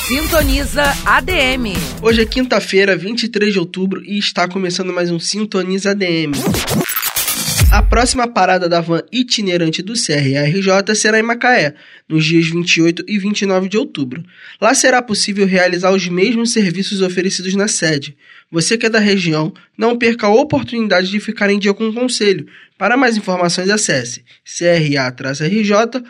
Sintoniza ADM. Hoje é quinta-feira, 23 de outubro, e está começando mais um Sintoniza ADM. A próxima parada da van itinerante do CRA-RJ será em Macaé, nos dias 28 e 29 de outubro. Lá será possível realizar os mesmos serviços oferecidos na sede. Você que é da região, não perca a oportunidade de ficar em dia com o conselho. Para mais informações, acesse cra-rj.adm.br.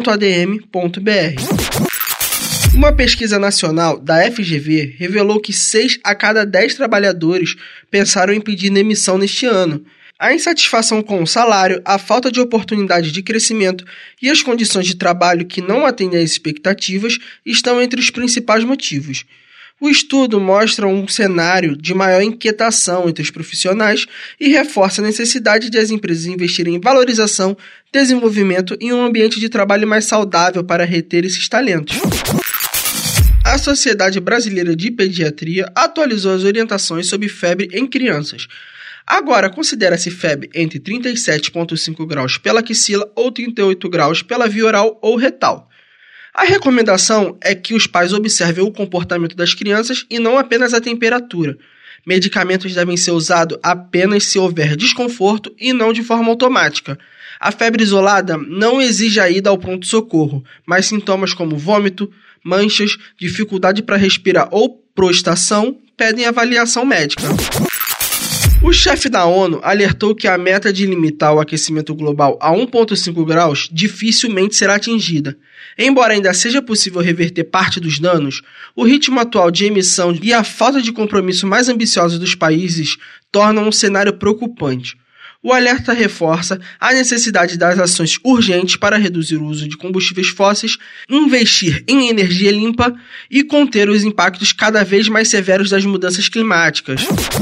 Uma pesquisa nacional da FGV revelou que 6 a cada 10 trabalhadores pensaram em pedir demissão neste ano. A insatisfação com o salário, a falta de oportunidade de crescimento e as condições de trabalho que não atendem às expectativas estão entre os principais motivos. O estudo mostra um cenário de maior inquietação entre os profissionais e reforça a necessidade de as empresas investirem em valorização, desenvolvimento e um ambiente de trabalho mais saudável para reter esses talentos. A Sociedade Brasileira de Pediatria atualizou as orientações sobre febre em crianças. Agora, considera-se febre entre 37,5 graus pela axila ou 38 graus pela via oral ou retal. A recomendação é que os pais observem o comportamento das crianças e não apenas a temperatura. Medicamentos devem ser usados apenas se houver desconforto e não de forma automática. A febre isolada não exige a ida ao pronto-socorro, mas sintomas como vômito, manchas, dificuldade para respirar ou prostração pedem avaliação médica. O chefe da ONU alertou que a meta de limitar o aquecimento global a 1,5 graus dificilmente será atingida. Embora ainda seja possível reverter parte dos danos, o ritmo atual de emissão e a falta de compromisso mais ambicioso dos países tornam um cenário preocupante. O alerta reforça a necessidade das ações urgentes para reduzir o uso de combustíveis fósseis, investir em energia limpa e conter os impactos cada vez mais severos das mudanças climáticas.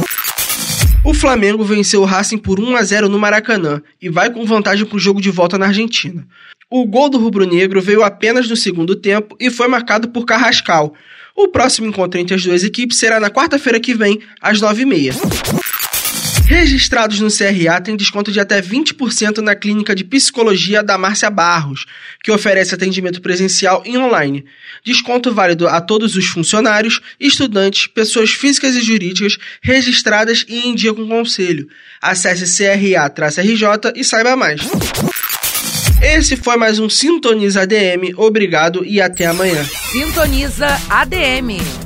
O Flamengo venceu o Racing por 1-0 no Maracanã e vai com vantagem para o jogo de volta na Argentina. O gol do rubro-negro veio apenas no segundo tempo e foi marcado por Carrascal. O próximo encontro entre as duas equipes será na quarta-feira que vem, às 9h30. Registrados no CRA têm desconto de até 20% na clínica de psicologia da Márcia Barros, que oferece atendimento presencial e online. Desconto válido a todos os funcionários, estudantes, pessoas físicas e jurídicas registradas e em dia com o conselho. Acesse cra-rj e saiba mais. Esse foi mais um Sintoniza ADM. Obrigado e até amanhã. Sintoniza ADM.